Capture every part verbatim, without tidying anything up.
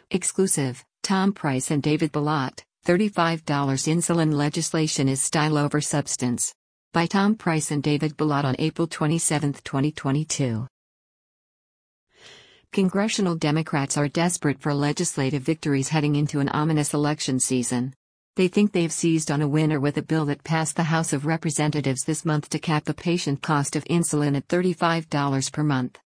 Exclusive, Tom Price and David Bilott, thirty-five dollars Insulin legislation is style over substance. By Tom Price and David Bilott on April twenty-seventh, twenty twenty-two. Congressional Democrats are desperate for legislative victories heading into an ominous election season. They think they've seized on a winner with a bill that passed the House of Representatives this month to cap the patient cost of insulin at thirty-five dollars per month.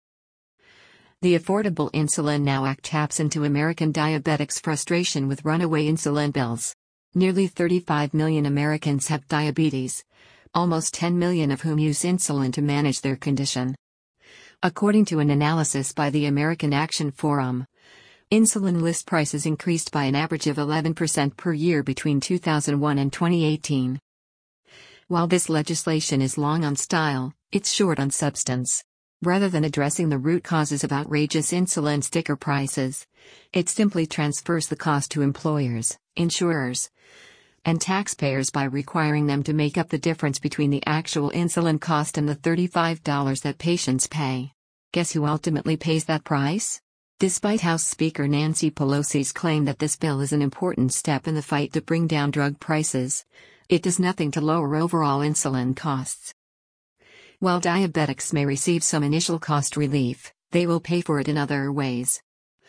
The Affordable Insulin Now Act taps into American diabetics' frustration with runaway insulin bills. Nearly thirty-five million Americans have diabetes, almost ten million of whom use insulin to manage their condition. According to an analysis by the American Action Forum, insulin list prices increased by an average of eleven percent per year between two thousand one and twenty eighteen. While this legislation is long on style, it's short on substance. Rather than addressing the root causes of outrageous insulin sticker prices, it simply transfers the cost to employers, insurers, and taxpayers by requiring them to make up the difference between the actual insulin cost and the thirty-five dollars that patients pay. Guess who ultimately pays that price? Despite House Speaker Nancy Pelosi's claim that this bill is an important step in the fight to bring down drug prices, it does nothing to lower overall insulin costs. While diabetics may receive some initial cost relief, they will pay for it in other ways.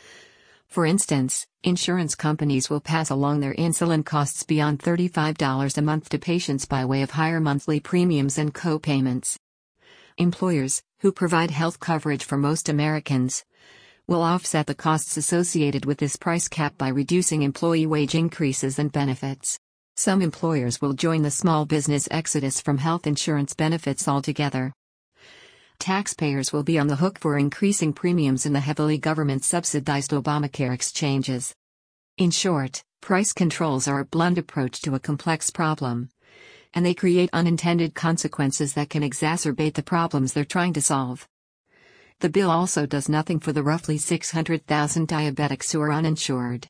For instance, insurance companies will pass along their insulin costs beyond thirty-five dollars a month to patients by way of higher monthly premiums and co-payments. Employers, who provide health coverage for most Americans, will offset the costs associated with this price cap by reducing employee wage increases and benefits. Some employers will join the small business exodus from health insurance benefits altogether. Taxpayers will be on the hook for increasing premiums in the heavily government-subsidized Obamacare exchanges. In short, price controls are a blunt approach to a complex problem, and they create unintended consequences that can exacerbate the problems they're trying to solve. The bill also does nothing for the roughly six hundred thousand diabetics who are uninsured.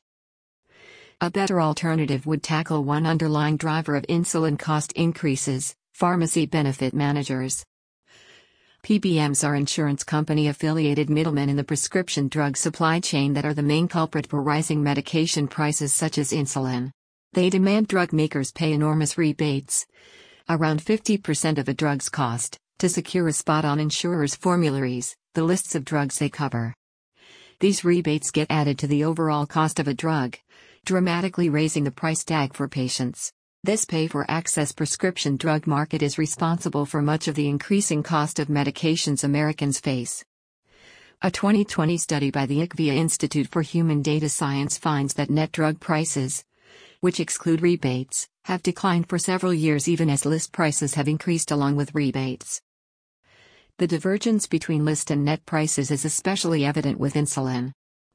A better alternative would tackle one underlying driver of insulin cost increases: pharmacy benefit managers. P B Ms are insurance company-affiliated middlemen in the prescription drug supply chain that are the main culprit for rising medication prices such as insulin. They demand drug makers pay enormous rebates, around fifty percent of a drug's cost, to secure a spot on insurers' formularies, the lists of drugs they cover. These rebates get added to the overall cost of a drug, dramatically raising the price tag for patients. This pay-for-access prescription drug market is responsible for much of the increasing cost of medications Americans face. A twenty twenty study by the I Q V I A Institute for Human Data Science finds that net drug prices, which exclude rebates, have declined for several years even as list prices have increased along with rebates. The divergence between list and net prices is especially evident with insulin.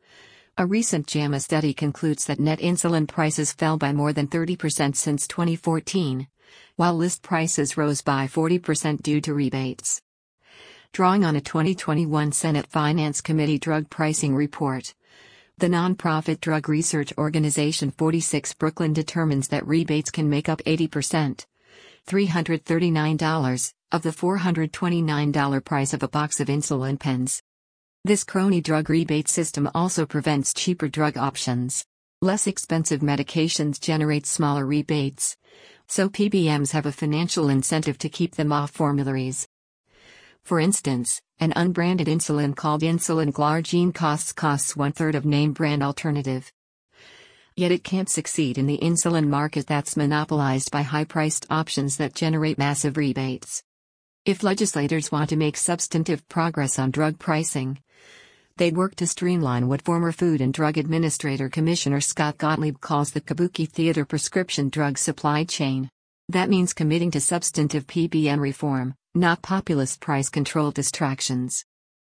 A recent JAMA study concludes that net insulin prices fell by more than thirty percent since twenty fourteen, while list prices rose by forty percent due to rebates. Drawing on a twenty twenty-one Senate Finance Committee drug pricing report, the nonprofit drug research organization forty-six Brooklyn determines that rebates can make up eighty percent, three hundred thirty-nine dollars, of the four hundred twenty-nine dollars price of a box of insulin pens. This crony drug rebate system also prevents cheaper drug options. Less expensive medications generate smaller rebates, so P B Ms have a financial incentive to keep them off formularies. For instance, an unbranded insulin called insulin glargine costs costs one-third of name-brand alternative. Yet it can't succeed in the insulin market that's monopolized by high-priced options that generate massive rebates. If legislators want to make substantive progress on drug pricing, they'd work to streamline what former Food and Drug Administrator Commissioner Scott Gottlieb calls the kabuki theater prescription drug supply chain. That means committing to substantive P B M reform, not populist price control distractions.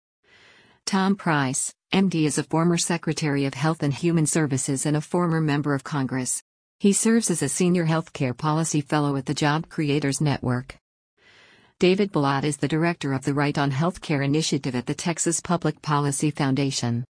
Tom Price, M D is a former Secretary of Health and Human Services and a former member of Congress. He serves as a senior healthcare policy fellow at the Job Creators Network. David Bilott is the director of the Right on Healthcare initiative at the Texas Public Policy Foundation.